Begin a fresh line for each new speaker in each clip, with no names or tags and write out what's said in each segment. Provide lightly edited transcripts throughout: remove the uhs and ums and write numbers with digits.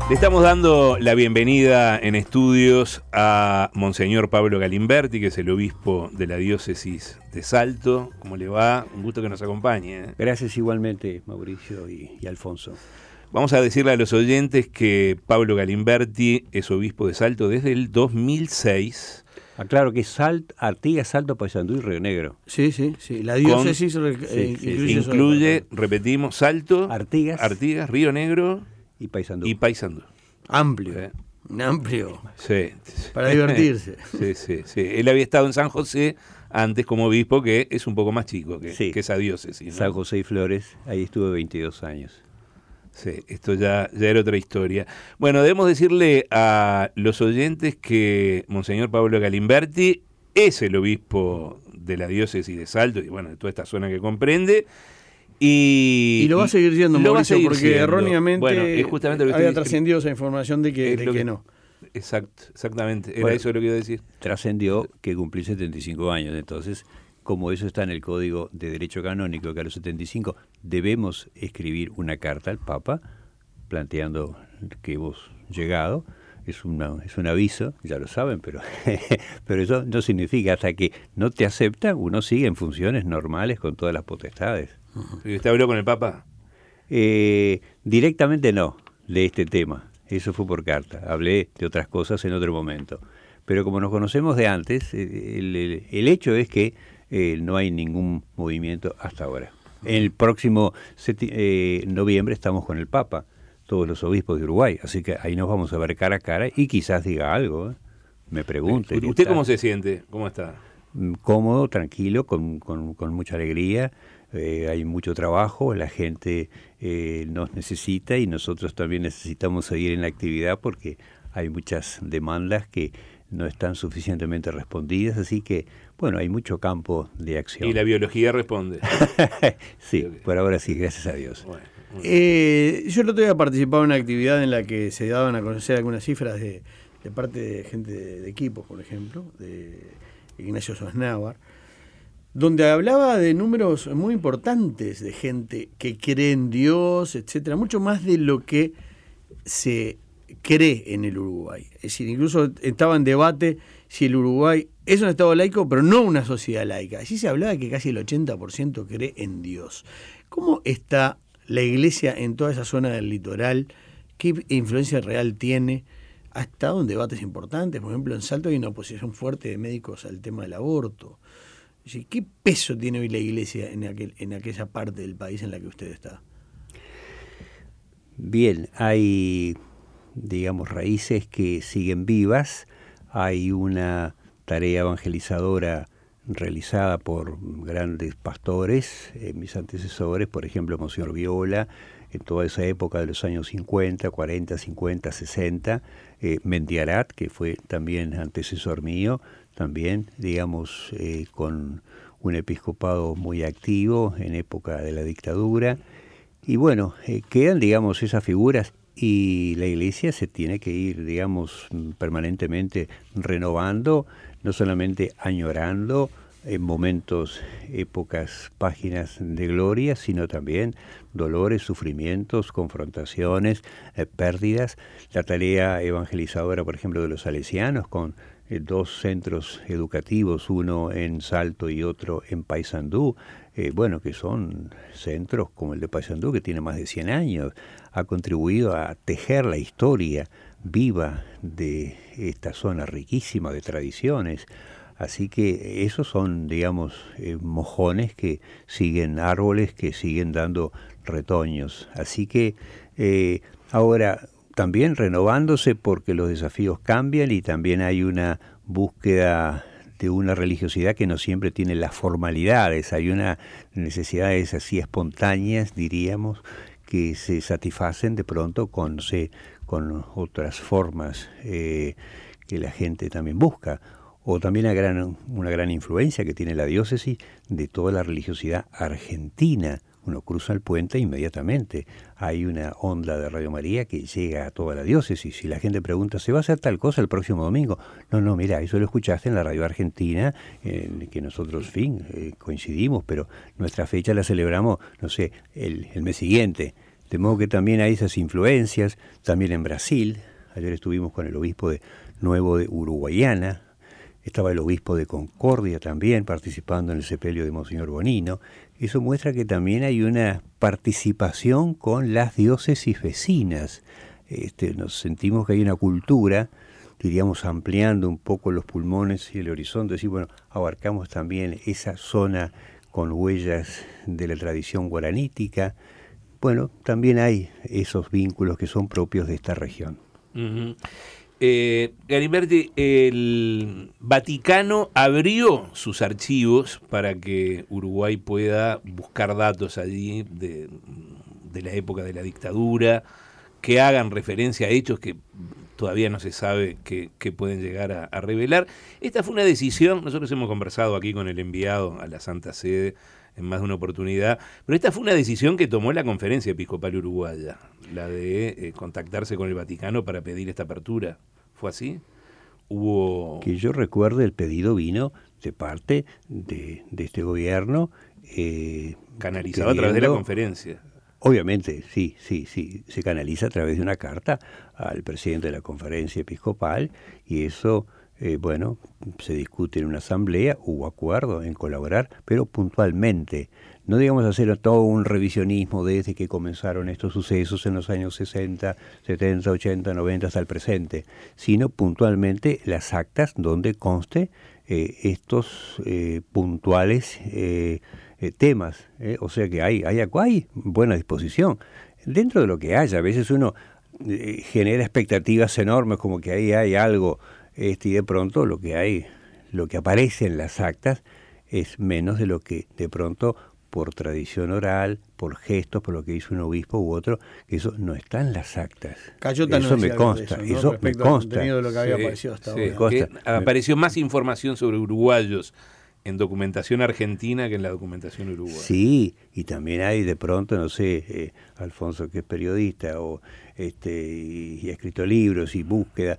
Le estamos dando la bienvenida en estudios a Monseñor Pablo Galimberti, que es el obispo de la diócesis de Salto. ¿Cómo le va? Un gusto que nos acompañe.
Gracias igualmente, Mauricio y Alfonso.
Vamos a decirle a los oyentes que Pablo Galimberti es obispo de Salto desde el 2006.
Aclaro que es Artigas, Salto, Paysandú y Río Negro.
Sí. La diócesis
incluye, repetimos, Salto,
Artigas,
Río Negro
y Paysandú.
Amplio. Un amplio.
Sí.
Para divertirse.
Sí. Él había estado en San José antes como obispo, que es un poco más chico que esa diócesis, ¿no?
San José y Flores, ahí estuve 22 años.
Sí, esto ya era otra historia. Bueno, debemos decirle a los oyentes que Monseñor Pablo Galimberti es el obispo de la diócesis de Salto y bueno, de toda esta zona que comprende. Y
lo va a seguir siendo, Mauricio, porque
siendo.
Erróneamente
bueno, es justamente lo que
había trascendido esa información de que no.
Exactamente, era eso lo que iba a decir.
Trascendió que cumplí 75 años, entonces, como eso está en el Código de Derecho Canónico, que a los 75 debemos escribir una carta al Papa planteando que hemos llegado. Es un aviso, ya lo saben, pero eso no significa, hasta que no te aceptan, uno sigue en funciones normales con todas las potestades.
¿Y usted habló con el Papa?
Directamente no, de este tema. Eso fue por carta. Hablé de otras cosas en otro momento. Pero como nos conocemos de antes, el hecho es que no hay ningún movimiento hasta ahora. En el próximo noviembre estamos con el Papa, todos los obispos de Uruguay, así que ahí nos vamos a ver cara a cara y quizás diga algo, me pregunte.
¿Usted cómo se siente? ¿Cómo está?
Cómodo, tranquilo, con mucha alegría. Hay mucho trabajo, la gente nos necesita y nosotros también necesitamos seguir en la actividad porque hay muchas demandas que no están suficientemente respondidas, así que, bueno, hay mucho campo de acción.
¿Y la biología responde?
Sí, por ahora sí, gracias a Dios.
Bueno. Yo el otro día participaba en una actividad en la que se daban a conocer algunas cifras de parte de gente de equipos, por ejemplo, de Ignacio Sosnávar, donde hablaba de números muy importantes de gente que cree en Dios, etcétera, mucho más de lo que se cree en el Uruguay. Es decir, incluso estaba en debate si el Uruguay es un Estado laico, pero no una sociedad laica. Allí se hablaba de que casi el 80% cree en Dios. ¿Cómo está la iglesia en toda esa zona del litoral? ¿Qué influencia real tiene? Ha estado en debates importantes. Por ejemplo, en Salto hay una oposición fuerte de médicos al tema del aborto. ¿Qué peso tiene hoy la iglesia en aquella parte del país en la que usted está?
Bien, hay, digamos, raíces que siguen vivas. Hay una tarea evangelizadora realizada por grandes pastores, mis antecesores, por ejemplo, Monseñor Viola, en toda esa época de los años 50, 40, 50, 60, Mendiarat, que fue también antecesor mío, también, digamos, con un episcopado muy activo en época de la dictadura. Y bueno, quedan, digamos, esas figuras y la iglesia se tiene que ir, digamos, permanentemente renovando, no solamente añorando en momentos, épocas, páginas de gloria, sino también dolores, sufrimientos, confrontaciones, pérdidas. La tarea evangelizadora, por ejemplo, de los salesianos con 2 centros educativos, uno en Salto y otro en Paysandú, bueno, que son centros como el de Paysandú, que tiene más de 100 años, ha contribuido a tejer la historia viva de esta zona riquísima de tradiciones. Así que esos son, digamos, mojones que siguen, árboles que siguen dando retoños. Así que ahora también renovándose porque los desafíos cambian y también hay una búsqueda de una religiosidad que no siempre tiene las formalidades. Hay unas necesidades así espontáneas, diríamos, que se satisfacen de pronto con otras formas que la gente también busca. O también una gran influencia que tiene la diócesis de toda la religiosidad argentina. Uno cruza el puente inmediatamente. Hay una onda de Radio María que llega a toda la diócesis. Y la gente pregunta, ¿se va a hacer tal cosa el próximo domingo? No, mira, eso lo escuchaste en la radio argentina, que nosotros, coincidimos, pero nuestra fecha la celebramos, no sé, el mes siguiente. De modo que también hay esas influencias, también en Brasil. Ayer estuvimos con el obispo de Nuevo de Uruguayana, estaba el obispo de Concordia también participando en el sepelio de Monseñor Bonino. Eso muestra que también hay una participación con las diócesis vecinas. Nos sentimos que hay una cultura, diríamos, ampliando un poco los pulmones y el horizonte, decir, bueno, abarcamos también esa zona con huellas de la tradición guaranítica. Bueno, también hay esos vínculos que son propios de esta región.
Uh-huh. Galimberti, el Vaticano abrió sus archivos para que Uruguay pueda buscar datos allí de la época de la dictadura, que hagan referencia a hechos que todavía no se sabe que pueden llegar a revelar. Esta fue una decisión, nosotros hemos conversado aquí con el enviado a la Santa Sede en más de una oportunidad, pero esta fue una decisión que tomó la Conferencia Episcopal Uruguaya, la de contactarse con el Vaticano para pedir esta apertura. ¿Fue así? Hubo...
Que yo recuerde, el pedido vino de parte de este gobierno.
Canalizado a través de la conferencia.
Obviamente, sí, se canaliza a través de una carta al presidente de la Conferencia Episcopal y eso, se discute en una asamblea, hubo acuerdo en colaborar, pero puntualmente. No digamos hacer todo un revisionismo desde que comenzaron estos sucesos en los años 60, 70, 80, 90 hasta el presente, sino puntualmente las actas donde conste estos puntuales temas, o sea que hay buena disposición. Dentro de lo que haya, a veces uno genera expectativas enormes como que ahí hay algo, y de pronto lo que aparece en las actas es menos de lo que de pronto por tradición oral, por gestos, por lo que hizo un obispo u otro, que eso no está en las actas.
Cayota
eso
no
me consta, eso me consta.
De lo que había aparecido hasta ahora.
Que apareció más información sobre uruguayos en documentación argentina que en la documentación uruguaya.
Sí, y también hay de pronto, no sé, Alfonso, que es periodista y ha escrito libros y búsquedas,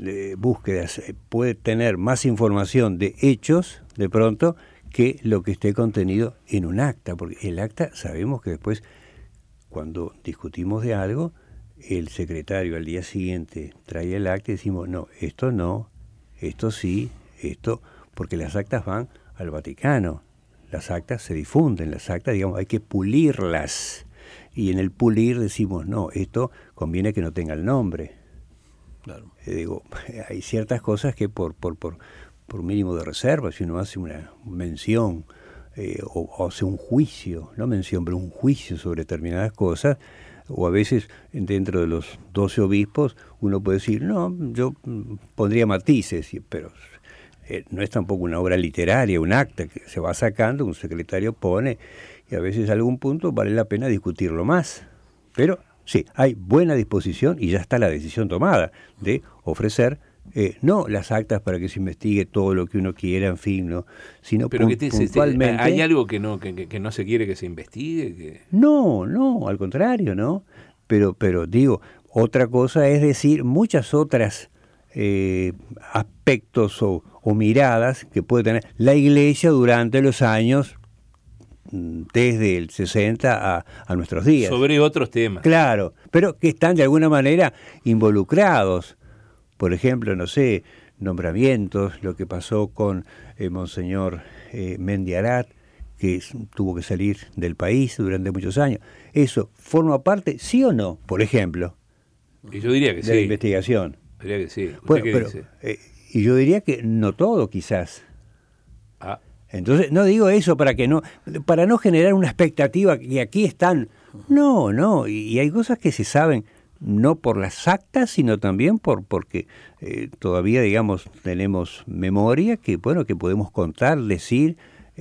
puede tener más información de hechos de pronto que lo que esté contenido en un acta, porque el acta sabemos que después, cuando discutimos de algo, el secretario al día siguiente trae el acta y decimos, no, esto sí, porque las actas van al Vaticano, las actas se difunden, las actas, digamos, hay que pulirlas, y en el pulir decimos, no, esto conviene que no tenga el nombre.
Claro.
Hay ciertas cosas que por mínimo de reserva, si uno hace una mención o hace un juicio, no mención, pero un juicio sobre determinadas cosas, o a veces dentro de los 12 obispos uno puede decir, no, yo pondría matices, pero no es tampoco una obra literaria, un acta que se va sacando, un secretario pone, y a veces a algún punto vale la pena discutirlo más. Pero sí, hay buena disposición y ya está la decisión tomada de ofrecer no las actas para que se investigue todo lo que uno quiera, en fin, no, sino
pero
puntualmente.
¿Hay algo que no se quiere que se investigue?
No, al contrario, ¿no? Pero digo, otra cosa es decir muchas otras aspectos o miradas que puede tener la Iglesia durante los años desde el 60 a nuestros días.
Sobre otros temas.
Claro, pero que están de alguna manera involucrados. Por ejemplo, no sé, nombramientos, lo que pasó con Monseñor Mendiarat, que tuvo que salir del país durante muchos años. ¿Eso forma parte, sí o no, por ejemplo?
Y yo diría que
de la investigación.
Diría que sí.
Bueno, pero, y yo diría que no todo, quizás. Entonces, no digo eso para no generar una expectativa que aquí están. No, y hay cosas que se saben no por las actas, sino también porque todavía, digamos, tenemos memoria que podemos contar, decir,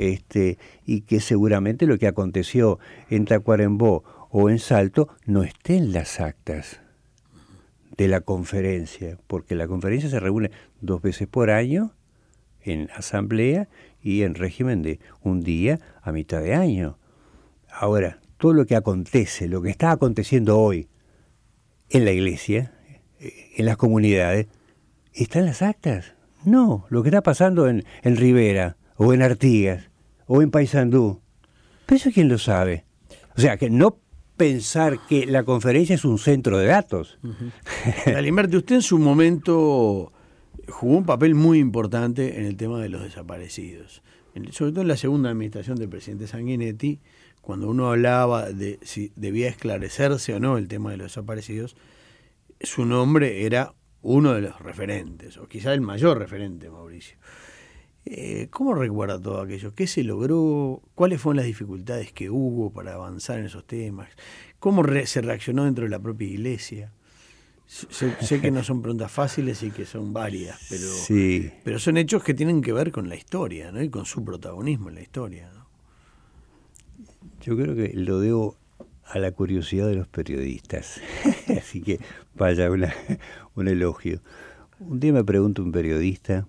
y que seguramente lo que aconteció en Tacuarembó o en Salto no esté en las actas de la conferencia, porque la conferencia se reúne 2 veces por año en asamblea y en régimen de un día a mitad de año. Ahora, todo lo que acontece, lo que está aconteciendo hoy en la iglesia, en las comunidades, está en las actas. No, lo que está pasando en Rivera, o en Artigas, o en Paysandú, pero eso quién lo sabe. O sea, que no pensar que la conferencia es un centro de datos.
Galimberti, usted en su momento jugó un papel muy importante en el tema de los desaparecidos, sobre todo en la segunda administración del presidente Sanguinetti, cuando uno hablaba de si debía esclarecerse o no el tema de los desaparecidos, su nombre era uno de los referentes, o quizá el mayor referente, Mauricio. ¿Cómo recuerda todo aquello? ¿Qué se logró? ¿Cuáles fueron las dificultades que hubo para avanzar en esos temas? ¿Cómo se reaccionó dentro de la propia iglesia? Sé que no son preguntas fáciles y que son varias, pero son hechos que tienen que ver con la historia, ¿no? Y con su protagonismo en la historia, ¿no?
Yo creo que lo debo a la curiosidad de los periodistas. Así que vaya un elogio. Un día me pregunta un periodista,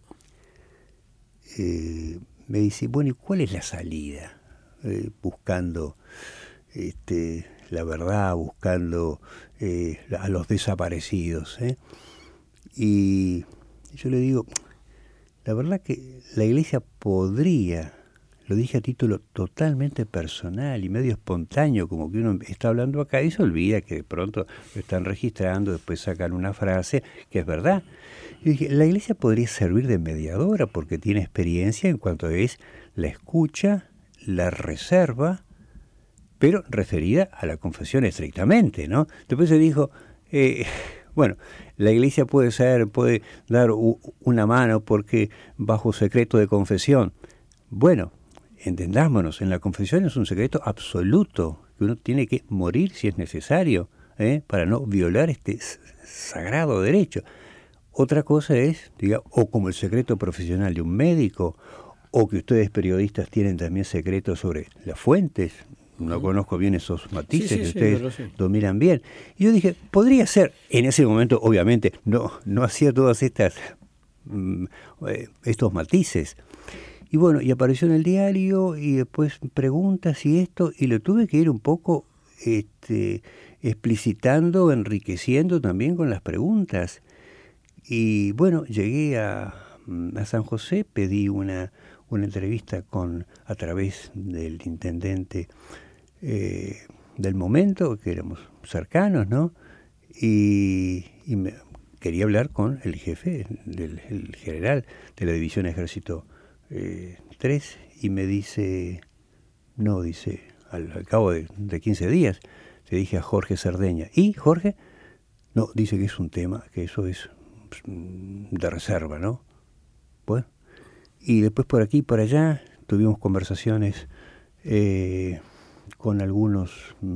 me dice, bueno, ¿y cuál es la salida? Buscando la verdad, buscando a los desaparecidos. Y yo le digo, la verdad que la iglesia podría, lo dije a título totalmente personal y medio espontáneo, como que uno está hablando acá y se olvida que de pronto lo están registrando, después sacan una frase que es verdad. Y dije, la iglesia podría servir de mediadora porque tiene experiencia en cuanto es la escucha, la reserva, pero referida a la confesión estrictamente, ¿no? Después se dijo, bueno, la iglesia puede dar una mano porque bajo secreto de confesión. Bueno, entendámonos, en la confesión es un secreto absoluto, que uno tiene que morir si es necesario, para no violar este sagrado derecho. Otra cosa es, o como el secreto profesional de un médico, o que ustedes periodistas tienen también secretos sobre las fuentes. No conozco bien esos matices que ustedes dominan bien. Y yo dije, podría ser, en ese momento obviamente no hacía todas estos matices. Y bueno, y apareció en el diario y después preguntas y esto, y lo tuve que ir un poco explicitando, enriqueciendo también con las preguntas. Y bueno, llegué a San José, pedí una entrevista a través del intendente del momento, que éramos cercanos, ¿no? Y quería hablar con el jefe, el general de la División Ejército 3, y me dice, no, dice, al cabo de 15 días, le dije a Jorge Cerdeña, ¿y Jorge? No, dice que es un tema, que eso es de reserva, ¿no? Bueno, y después por aquí y por allá tuvimos conversaciones con algunos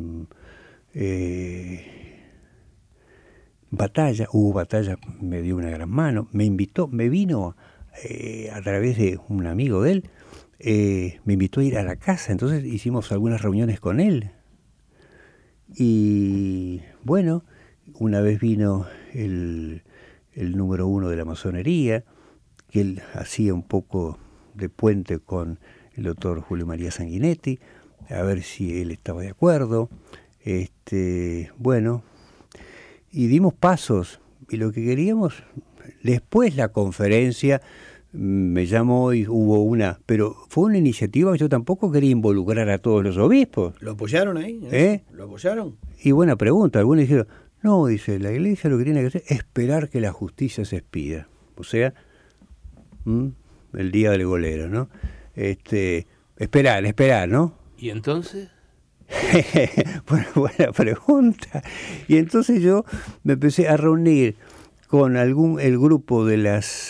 hubo batalla, me dio una gran mano, me vino a través de un amigo de él, me invitó a ir a la casa, entonces hicimos algunas reuniones con él. Y bueno, una vez vino el número 1 de la masonería, que él hacía un poco de puente con el doctor Julio María Sanguinetti, a ver si él estaba de acuerdo. Bueno, y dimos pasos, y lo que queríamos, después la conferencia me llamó y hubo pero fue una iniciativa que yo tampoco quería involucrar a todos los obispos.
¿Lo apoyaron ahí? ¿Lo apoyaron?
Y buena pregunta, algunos dijeron, no, dice, la iglesia lo que tiene que hacer es esperar que la justicia se expida. O sea, el día del golero, ¿no? Esperar, ¿no?
¿Y entonces?
Buena pregunta. Y entonces yo me empecé a reunir con el grupo de las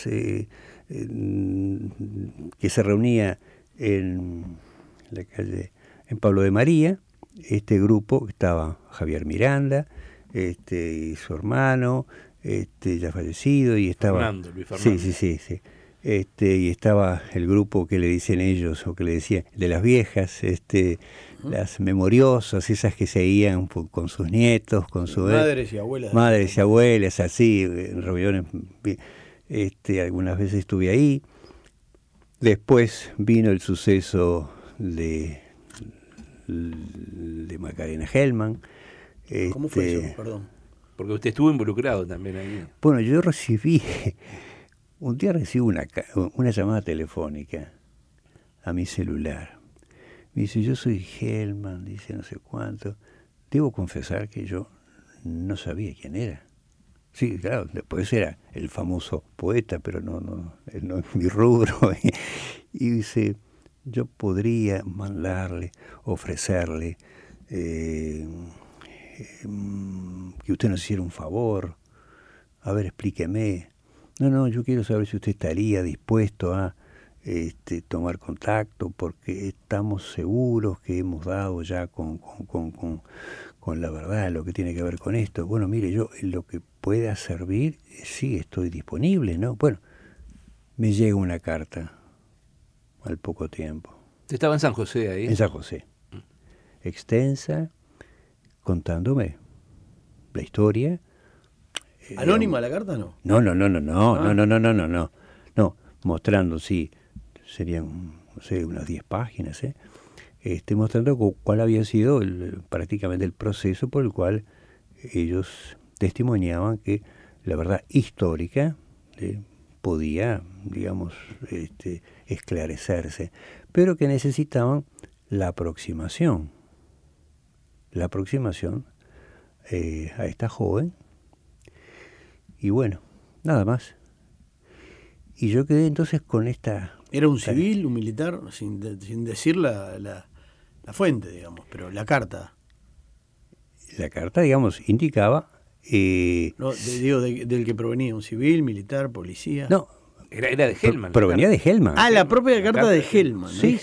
que se reunía en la calle, en Pablo de María. Este grupo, estaba Javier Miranda, y su hermano, ya fallecido, y estaba
Luis Fernando.
Sí. Y estaba el grupo que le dicen ellos, o que le decían, de las viejas, las memoriosas, esas que seguían con sus nietos, con sus
madres y abuelas.
Madres y abuelas, así, en reuniones. Algunas veces estuve ahí. Después vino el suceso de Macarena Hellman.
¿Cómo fue eso? Perdón.
Porque usted estuvo involucrado también ahí.
Bueno, yo un día recibo una llamada telefónica a mi celular. Me dice, yo soy Hellman, dice no sé cuánto. debo confesar que yo no sabía quién era. Sí, claro, después era el famoso poeta, pero no es mi rubro. Y dice, yo podría mandarle, ofrecerle que usted nos hiciera un favor. A ver, explíqueme. No, yo quiero saber si usted estaría dispuesto a tomar contacto, porque estamos seguros que hemos dado ya con la verdad lo que tiene que ver con esto. Bueno, mire, yo en lo que pueda servir, sí estoy disponible, ¿no? Bueno, me llega una carta al poco tiempo.
¿Usted estaba en San José ahí?
En San José. Extensa, contándome la historia.
¿Anónima la carta, no?
No, mostrando, sí, serían, no sé, unas 10 páginas, mostrando cuál había sido prácticamente el proceso por el cual ellos testimoniaban que la verdad histórica podía, digamos, esclarecerse, pero que necesitaban la aproximación a esta joven. Y bueno, nada más. Y yo quedé entonces con esta...
¿Era un civil, un militar? Sin decir la fuente, digamos, pero la carta.
La carta, digamos, indicaba...
del que provenía, un civil, militar, policía.
No,
era de Hellman.
Provenía de Hellman.
Ah, la propia carta de Hellman.
Sí.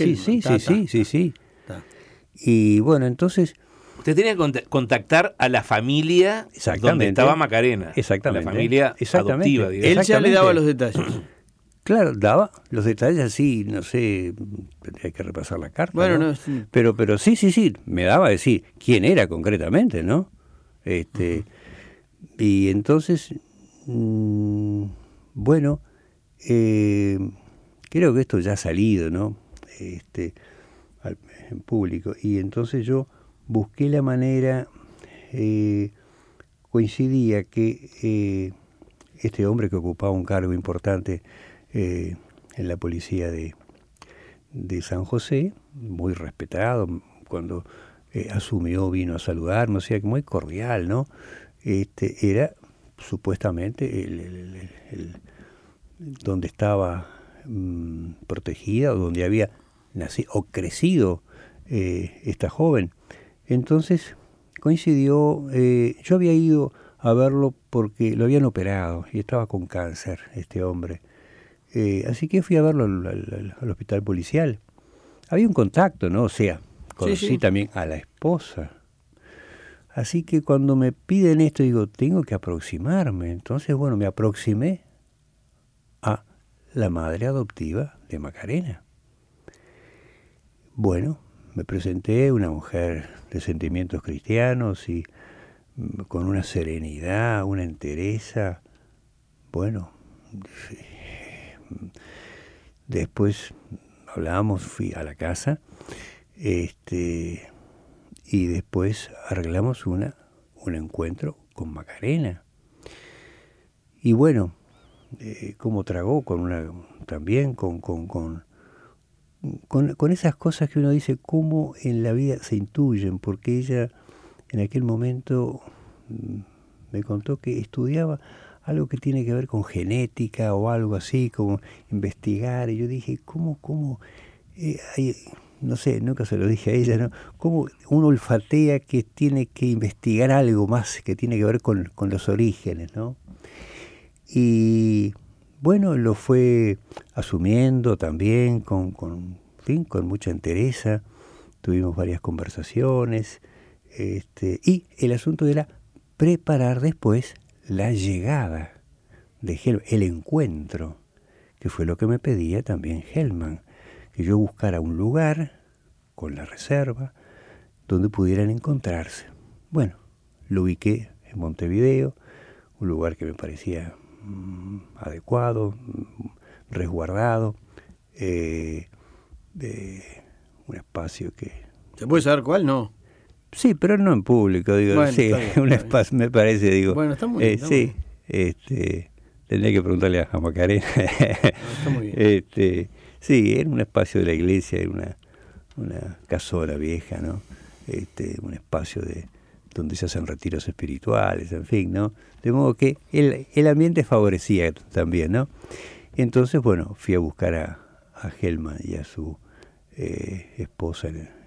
Y bueno, entonces...
Usted tenía que contactar a la familia donde estaba Macarena.
Exactamente.
A la familia adoptiva, digamos.
Él ya le daba los detalles.
Claro, daba los detalles así, no sé, tendría que repasar la carta.
Bueno,
¿no? Pero sí, me daba a decir quién era concretamente, ¿no? Y entonces, bueno, creo que esto ya ha salido, ¿no? En público. Y entonces yo busqué la manera, coincidía que este hombre que ocupaba un cargo importante en la policía de San José, muy respetado, cuando asumió vino a saludarme, o sea, muy cordial, ¿no? Era supuestamente el donde estaba protegida, o donde había nacido o crecido esta joven. Entonces coincidió, yo había ido a verlo porque lo habían operado y estaba con cáncer este hombre. Así que fui a verlo al hospital policial. Había un contacto, ¿no? O sea, conocí también a la esposa. Así que cuando me piden esto, digo, tengo que aproximarme. Entonces, bueno, me aproximé a la madre adoptiva de Macarena. Bueno, me presenté, una mujer de sentimientos cristianos y con una serenidad, una entereza. Bueno, después hablamos, fui a la casa, y después arreglamos un encuentro con Macarena. Y bueno, como tragó también con esas cosas que uno dice, cómo en la vida se intuyen, porque ella en aquel momento me contó que estudiaba algo que tiene que ver con genética o algo así, como investigar, y yo dije, ¿cómo no sé, nunca se lo dije a ella, ¿no? ¿Cómo uno olfatea que tiene que investigar algo más que tiene que ver con los orígenes, ¿no? Y bueno, lo fue asumiendo también con mucha entereza. Tuvimos varias conversaciones, y el asunto era preparar después la llegada de Hellman, el encuentro, que fue lo que me pedía también Hellman, que yo buscara un lugar con la reserva donde pudieran encontrarse. Bueno, lo ubiqué en Montevideo, un lugar que me parecía adecuado, resguardado, un espacio que...
¿Se puede saber cuál? No.
Sí, pero no en público, digo,
bueno,
sí, un espacio, me parece, digo.
Bueno, está muy bien.
Sí, tendría que preguntarle a Macarena.
No, está muy bien.
Sí, era un espacio de la iglesia, era una casona vieja, ¿no? Un espacio donde se hacen retiros espirituales, en fin, ¿no? De modo que el ambiente favorecía también, ¿no? Entonces, bueno, fui a buscar a Helman y a su esposa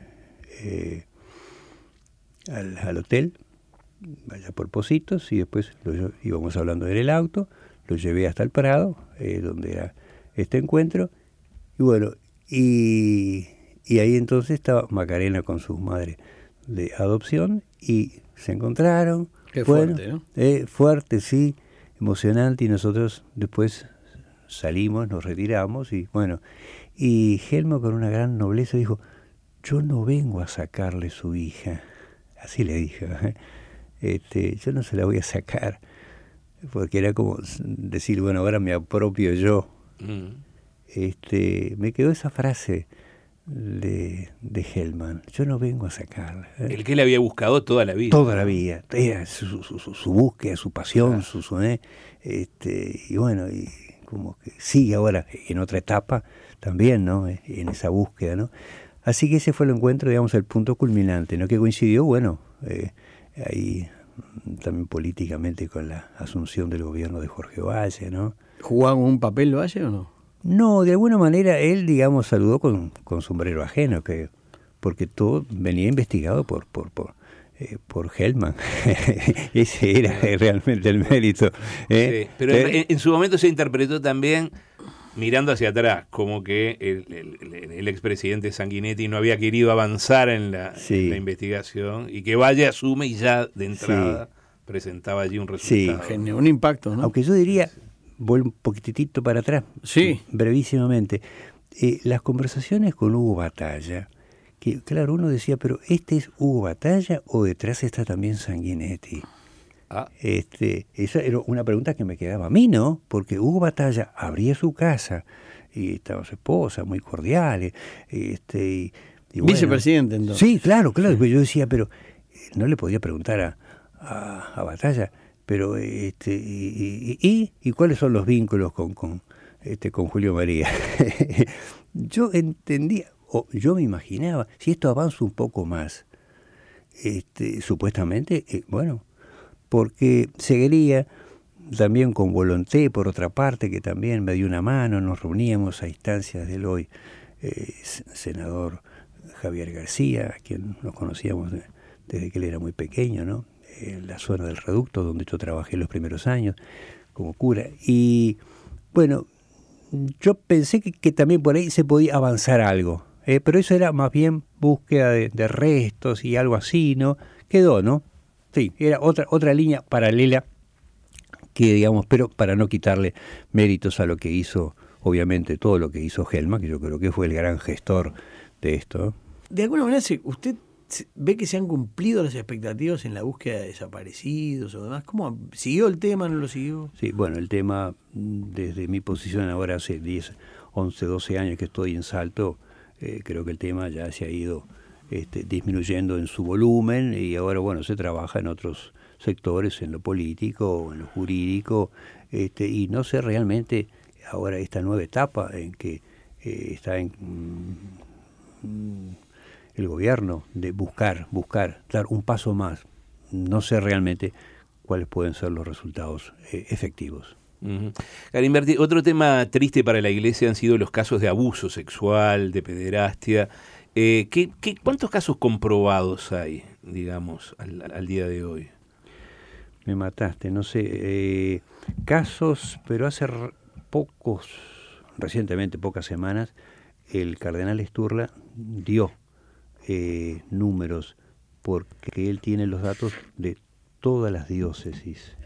al hotel, allá por Pocitos, y después íbamos hablando en el auto, lo llevé hasta el Prado, donde era este encuentro, y bueno, y ahí entonces estaba Macarena con su madre de adopción, y se encontraron.
Qué fuerte, ¿no?
Fuerte, sí, emocionante, y nosotros después salimos, nos retiramos, y bueno, y Helma con una gran nobleza dijo: yo no vengo a sacarle su hija, así le dijo, yo no se la voy a sacar, porque era como decir, bueno, ahora me apropio yo. Me quedó esa frase de Helman: yo no vengo a sacarla.
El que él había buscado toda la vida.
Toda la vida, era su búsqueda, su pasión, claro. Y bueno, y como que sigue ahora en otra etapa también, ¿no? En esa búsqueda, ¿no? Así que ese fue el encuentro, digamos, el punto culminante, ¿no? Que coincidió, bueno, ahí también políticamente con la asunción del gobierno de Jorge Valle, ¿no?
¿Jugaba un papel Valle o no?
No, de alguna manera él, digamos, saludó con sombrero ajeno, porque todo venía investigado por Helman. Ese era realmente el mérito.
Sí, pero en su momento se interpretó también, mirando hacia atrás, como que el expresidente Sanguinetti no había querido avanzar en la investigación, y que Valle asume y ya de entrada presentaba allí un resultado.
Sí, generó un impacto, ¿no?
Aunque yo diría, vuelvo un poquitito para atrás, brevísimamente, las conversaciones con Hugo Batalla, que claro, uno decía, pero ¿este es Hugo Batalla o detrás está también Sanguinetti? Esa era una pregunta que me quedaba a mí, ¿no? Porque Hugo Batalla abría su casa y estaba su esposa, muy cordiales, y bueno,
vicepresidente, entonces.
Sí, claro, sí. Yo decía, pero no le podía preguntar a Batalla, pero ¿y cuáles son los vínculos con Julio María? Yo entendía, o yo me imaginaba, si esto avanza un poco más, supuestamente, bueno, porque seguiría también con Volonté, por otra parte, que también me dio una mano, nos reuníamos a instancias del hoy senador Javier García, a quien nos conocíamos desde que él era muy pequeño, ¿no? En la zona del Reducto, donde yo trabajé los primeros años como cura. Y bueno, yo pensé que también por ahí se podía avanzar algo, pero eso era más bien búsqueda de restos y algo así, ¿no? Quedó, ¿no? Sí, era otra línea paralela que, digamos, pero para no quitarle méritos a lo que hizo, obviamente, todo lo que hizo Helman, que yo creo que fue el gran gestor de esto.
De alguna manera, ¿usted ve que se han cumplido las expectativas en la búsqueda de desaparecidos o demás? ¿Cómo siguió el tema, no lo siguió?
Sí, bueno, el tema, desde mi posición ahora hace 10, 11, 12 años que estoy en Salto, creo que el tema ya se ha ido disminuyendo en su volumen, y ahora, bueno, se trabaja en otros sectores, en lo político, en lo jurídico, y no sé realmente ahora esta nueva etapa en que está en el gobierno, de buscar, dar un paso más. No sé realmente cuáles pueden ser los resultados efectivos.
Galimberti, otro tema triste para la Iglesia han sido los casos de abuso sexual, de pederastia. ¿Cuántos casos comprobados hay, digamos, al día de hoy?
Me mataste, no sé. Casos, pero hace recientemente, pocas semanas, el cardenal Sturla dio números, porque él tiene los datos de todas las diócesis.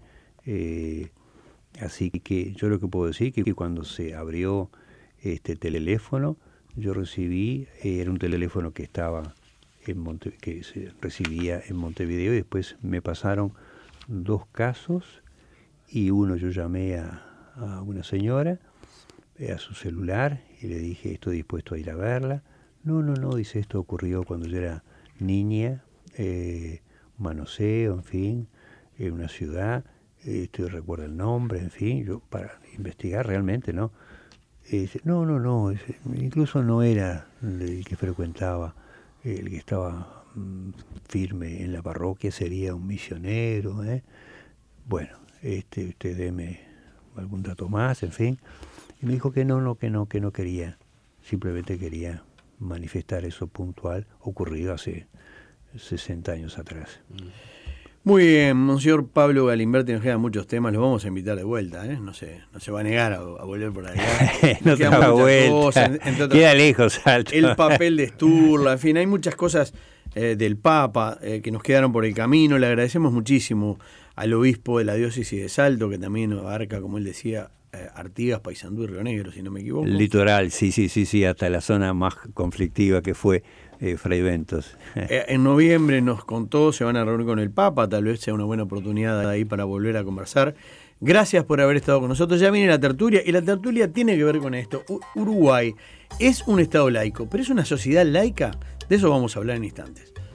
Así que yo lo que puedo decir es que cuando se abrió este teléfono, yo recibí, era un teléfono que estaba que se recibía en Montevideo, y después me pasaron 2 casos, y uno yo llamé a una señora, a su celular, y le dije, estoy dispuesto a ir a verla. No, dice, esto ocurrió cuando yo era niña, manoseo, en fin, en una ciudad, recuerdo el nombre, en fin, yo para investigar realmente, ¿no? No, incluso no era el que frecuentaba, el que estaba firme en la parroquia sería un misionero, ¿eh? Bueno, usted deme algún dato más, en fin. Y me dijo que no quería, simplemente quería manifestar eso puntual, ocurrido hace 60 años atrás.
Muy bien, Monseñor Pablo Galimberti, nos quedan muchos temas, los vamos a invitar de vuelta, ¿eh? No se va a negar a volver por acá.
No te da vuelta, queda lejos, Salto.
El papel de Sturla, en fin, hay muchas cosas del Papa que nos quedaron por el camino. Le agradecemos muchísimo al obispo de la diócesis de Salto, que también abarca, como él decía, Artigas, Paysandú y Río Negro, si no me equivoco.
Litoral, sí, hasta la zona más conflictiva que fue Fray Ventos.
En noviembre nos contó, se van a reunir con el Papa, tal vez sea una buena oportunidad ahí para volver a conversar. Gracias por haber estado con nosotros. Ya viene la tertulia, y la tertulia tiene que ver con esto. Uruguay es un Estado laico, pero es una sociedad laica. De eso vamos a hablar en instantes.